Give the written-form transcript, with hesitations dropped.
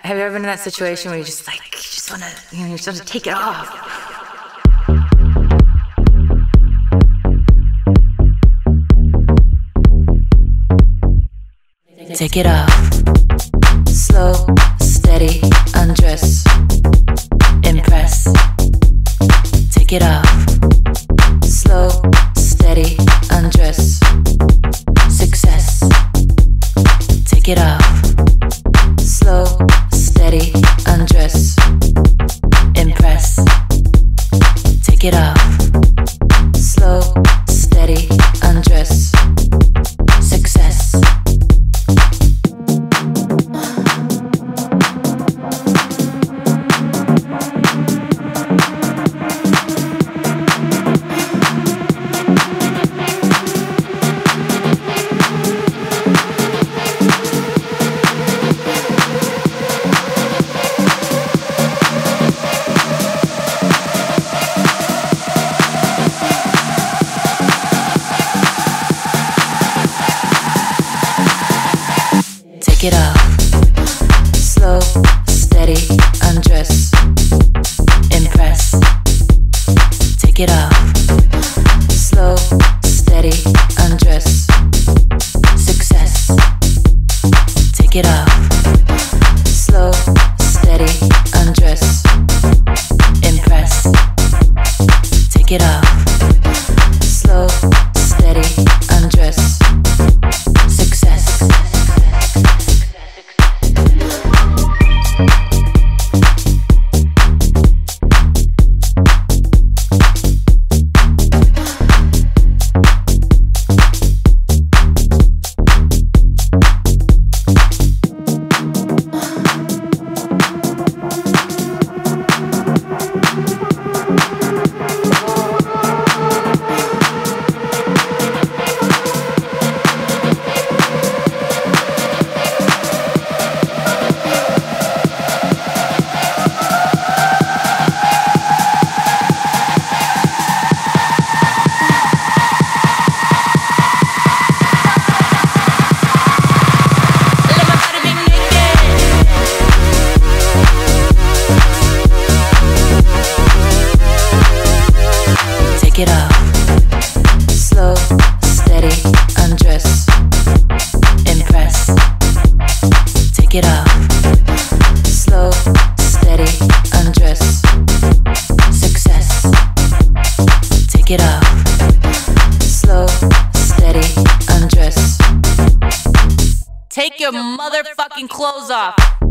Have you ever been in that situation where you just want to, you just want to take it off? Take it off. Slow, steady, undress. Impress. Take it off. Slow, steady, undress. Success. Take it off. Slow, steady, undress. Impress. Take it off. Slow, steady, undress. Success. Take it off. Slow, steady, undress. Impress. Take it off. Slow, steady, undress. Success. Take it off. Slow, steady, undress. Impress. Take it off. Slow, steady, undress. Success. Take it off. Slow, steady, undress. Impress. Take it off. Slow, steady, undress. Success. Take it off. Slow, steady, undress. Take your motherfucking clothes off.